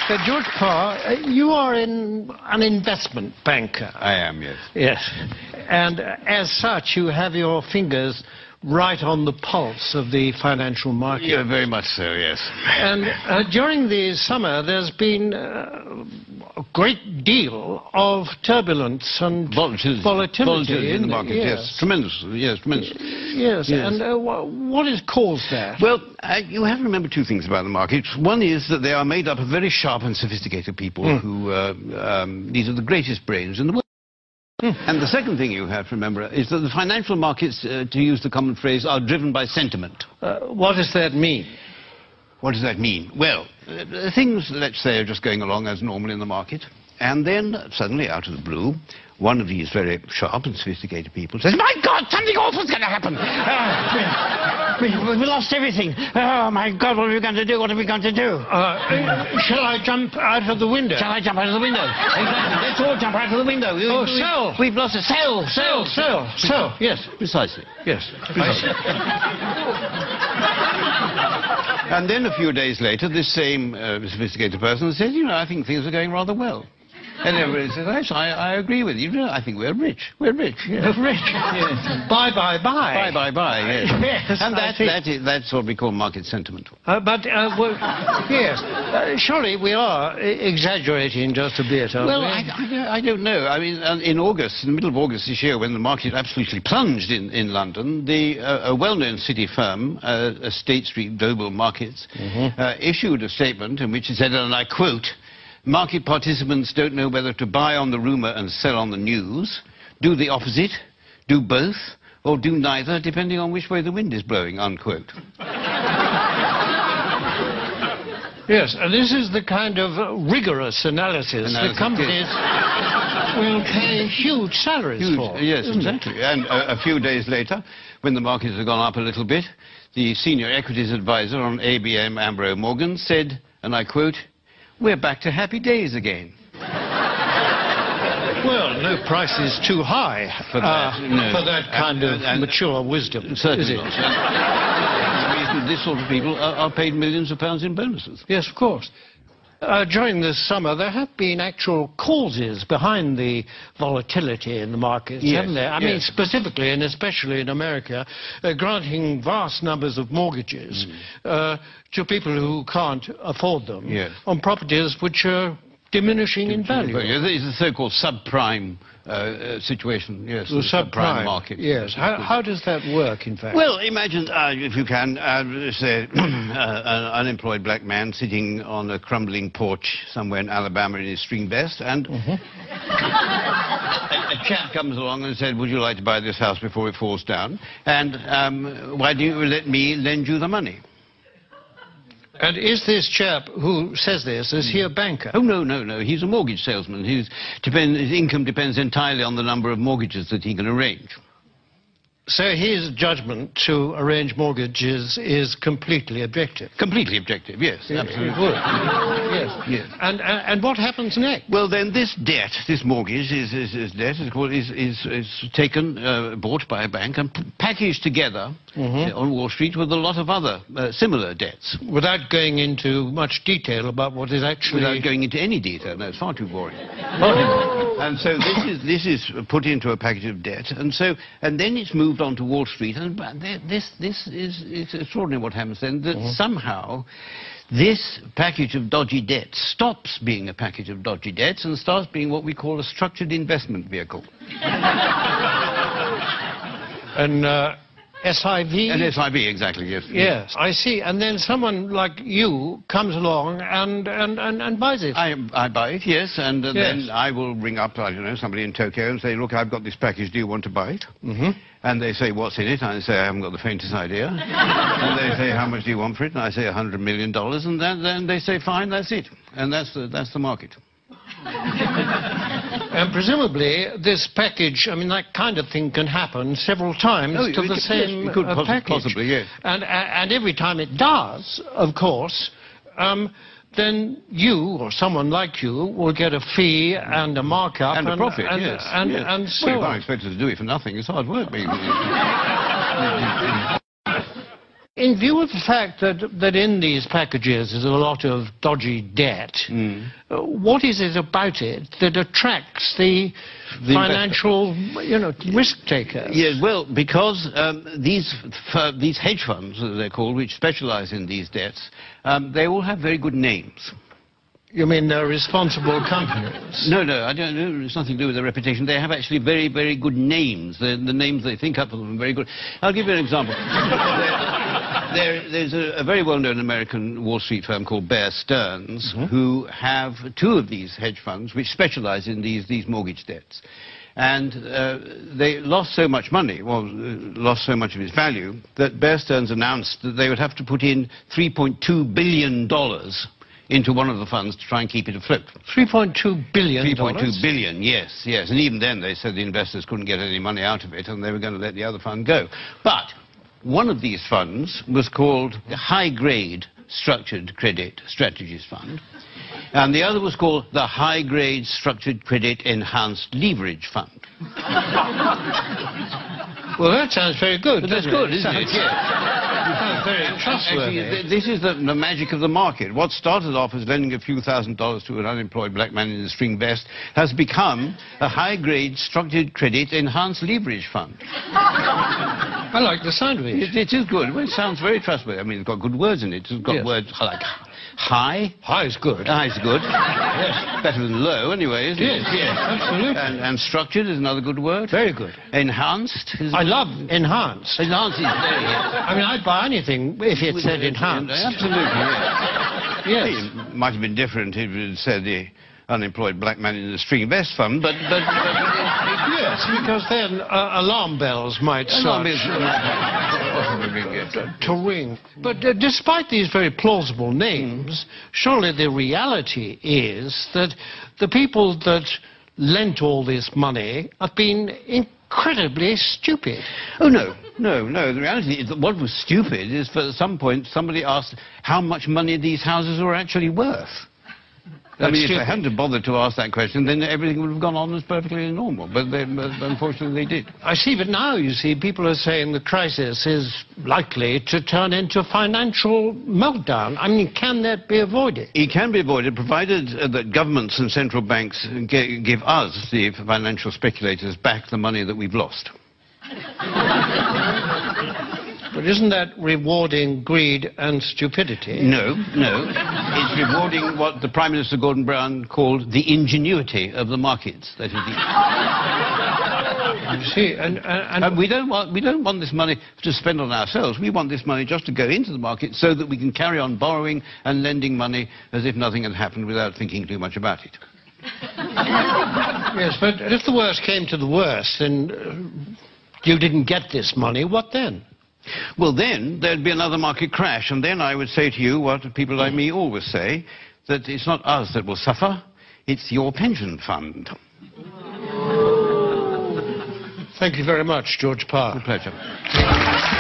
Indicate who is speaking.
Speaker 1: George Parr, you are an investment banker.
Speaker 2: I am, yes.
Speaker 1: Yes. And as such, you have your fingers right on the pulse of the financial market.
Speaker 2: Yeah, very much so, yes.
Speaker 1: And during the summer, there's been a great deal of turbulence and volatility
Speaker 2: in the market, yes. Tremendous, yes, tremendous.
Speaker 1: Yes, and what has caused that?
Speaker 2: Well, you have to remember two things about the market. One is that they are made up of very sharp and sophisticated people who, these are the greatest brains in the world. And the second thing you have to remember is that the financial markets, to use the common phrase, are driven by sentiment.
Speaker 1: What does that mean?
Speaker 2: What does that mean? Well, things, let's say, are just going along as normal in the market, and then suddenly, out of the blue, one of these very sharp and sophisticated people says, "My God, something awful's going to happen! We lost everything! Oh, my God, what are we going to do? What are we going to do?"
Speaker 1: Shall I jump out of the window?
Speaker 2: Shall I jump out of the window? Exactly. Let's all jump out of the window.
Speaker 1: Sell!
Speaker 2: We've lost a sell!
Speaker 1: Sell! Yes.
Speaker 2: Precisely.
Speaker 1: Yes.
Speaker 2: Precisely. And then a few days later, this same sophisticated person says, "You know, I think things are going rather well." And everybody says, "Yes, I agree with you. I think we're rich. We're rich."
Speaker 1: Yes. Rich. Yes. Buy.
Speaker 2: Buy, yes.
Speaker 1: Yes,
Speaker 2: and that's what we call market sentiment.
Speaker 1: Yes. Surely we are exaggerating just a bit, aren't we?
Speaker 2: Well, I don't know. I mean, in August, in the middle of August this year, when the market absolutely plunged in London, a well-known city firm, State Street Global Markets, issued a statement in which it said, and I quote, "Market participants don't know whether to buy on the rumour and sell on the news, do the opposite, do both, or do neither, depending on which way the wind is blowing," unquote.
Speaker 1: Yes, and this is the kind of rigorous analysis that companies will pay huge salaries for.
Speaker 2: Yes, exactly. And a few days later, when the markets had gone up a little bit, the senior equities advisor on ABN AMRO Morgan said, and I quote, "We're back to happy days again."
Speaker 1: Well, no price is too high for that kind of mature wisdom.
Speaker 2: Certainly not. The reason this sort of people are paid millions of pounds in bonuses.
Speaker 1: Yes, of course. During this summer, there have been actual causes behind the volatility in the markets, haven't there? I mean, specifically and especially in America, granting vast numbers of mortgages to people who can't afford them on properties which are diminishing in value.
Speaker 2: It's the so-called subprime situation, yes.
Speaker 1: The subprime
Speaker 2: market.
Speaker 1: Yes. How does that work, in fact?
Speaker 2: Well, imagine, if you can, say, an unemployed black man sitting on a crumbling porch somewhere in Alabama in his string vest, and a chap comes along and said, "Would you like to buy this house before it falls down? And why don't you let me lend you the money?"
Speaker 1: And is this chap who says this, is he a banker?
Speaker 2: Oh, no. He's a mortgage salesman. His income depends entirely on the number of mortgages that he can arrange.
Speaker 1: So his judgment to arrange mortgages is completely objective?
Speaker 2: Completely objective, yes, absolutely.
Speaker 1: Yes. And what happens next?
Speaker 2: Well, then this debt, this mortgage, is taken, bought by a bank and packaged together on Wall Street with a lot of other similar debts.
Speaker 1: Without going into much detail about what is actually...
Speaker 2: Without going into any detail, no, it's far too boring. And so this is put into a package of debt, and then it's moved on to Wall Street, and this is extraordinary what happens then, that somehow this package of dodgy debts stops being a package of dodgy debts and starts being what we call a structured investment vehicle.
Speaker 1: And SIV?
Speaker 2: An SIV, exactly, yes.
Speaker 1: Yes, I see. And then someone like you comes along and buys it.
Speaker 2: I buy it, yes, and then I will ring up, I don't know, somebody in Tokyo and say, "Look, I've got this package, do you want to buy it?" And they say, "What's in it?" And I say, "I haven't got the faintest idea." And they say, "How much do you want for it?" And I say, $100 million, and then they say, "Fine, that's it." And that's the market.
Speaker 1: And presumably this package, I mean, that kind of thing can happen several times to the same package.
Speaker 2: Possibly, yes.
Speaker 1: And every time it does, of course, then you, or someone like you, will get a fee and a markup.
Speaker 2: And a profit, yes.
Speaker 1: And so
Speaker 2: well, you can't expect us to do it for nothing. It's hard work, baby.
Speaker 1: in view of the fact that in these packages is a lot of dodgy debt, what is it about it that attracts the financial, risk takers?
Speaker 2: Yes, well, because these hedge funds, as they're called, which specialize in these debts, they all have very good names.
Speaker 1: You mean they're responsible companies?
Speaker 2: No, I don't know. It's nothing to do with their reputation. They have actually very, very good names. The names they think up of them are very good. I'll give you an example. There's a very well-known American Wall Street firm called Bear Stearns, who have two of these hedge funds which specialize in these mortgage debts. And they lost so much money, lost so much of its value, that Bear Stearns announced that they would have to put in $3.2 billion into one of the funds to try and keep it afloat.
Speaker 1: $3.2 billion?
Speaker 2: 3.2 billion, yes. And even then they said the investors couldn't get any money out of it and they were going to let the other fund go. But one of these funds was called the High Grade Structured Credit Strategies Fund, and the other was called the High Grade Structured Credit Enhanced Leverage Fund.
Speaker 1: Well, that sounds very good.
Speaker 2: That's good, isn't it?
Speaker 1: Yes. Very trustworthy.
Speaker 2: Actually, this is the magic of the market. What started off as lending a few $1,000s to an unemployed black man in a string vest has become a high-grade structured credit enhanced leverage fund.
Speaker 1: I like the sound of it.
Speaker 2: It is good. Well, it sounds very trustworthy. I mean, it's got good words in it. It's got words like high.
Speaker 1: High is good.
Speaker 2: High is good. Yes. Better than low, anyway, isn't it?
Speaker 1: Yes, absolutely.
Speaker 2: And structured is another good word.
Speaker 1: Very good.
Speaker 2: Enhanced is...
Speaker 1: I love enhanced.
Speaker 2: Enhanced is very good.
Speaker 1: I mean, I'd buy anything if it said enhanced.
Speaker 2: Absolutely, yes.
Speaker 1: Yes.
Speaker 2: It might have been different if it said the unemployed black man in the string vest fund, but
Speaker 1: yes, because then alarm bells might start to ring. But despite these very plausible names, surely the reality is that the people that lent all this money have been incredibly stupid.
Speaker 2: Oh, no. The reality is that what was stupid is, for some point, somebody asked how much money these houses were actually worth. I mean, if they hadn't bothered to ask that question, then everything would have gone on as perfectly normal. But unfortunately, they did.
Speaker 1: I see, but now, you see, people are saying the crisis is likely to turn into financial meltdown. I mean, can that be avoided?
Speaker 2: It can be avoided, provided that governments and central banks give us, the financial speculators, back the money that we've lost.
Speaker 1: But isn't that rewarding greed and stupidity?
Speaker 2: No. It's rewarding what the Prime Minister Gordon Brown called the ingenuity of the markets. That is
Speaker 1: You see, and
Speaker 2: we don't want this money to spend on ourselves. We want this money just to go into the market so that we can carry on borrowing and lending money as if nothing had happened without thinking too much about it.
Speaker 1: Yes, but if the worst came to the worst and you didn't get this money, what then?
Speaker 2: Well, then there'd be another market crash, and then I would say to you what people like me always say, that it's not us that will suffer, it's your pension fund.
Speaker 1: Thank you very much, George Parr.
Speaker 2: A pleasure.